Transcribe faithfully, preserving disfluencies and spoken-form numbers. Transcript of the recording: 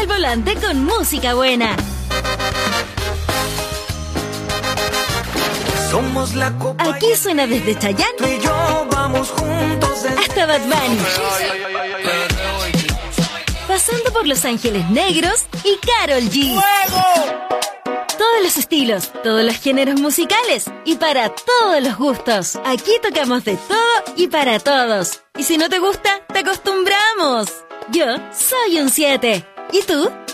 volante con música buena. Somos la copa. Aquí suena desde Chayanne Tú y yo vamos juntos desde... hasta Bad Bunny, pasando por Los Ángeles Negros y Karol G. Todos los estilos, todos los géneros musicales y para todos los gustos. Aquí tocamos de todo y para todos. Y si no te gusta, te acostumbramos. Yo soy un siete. ¿Y tú?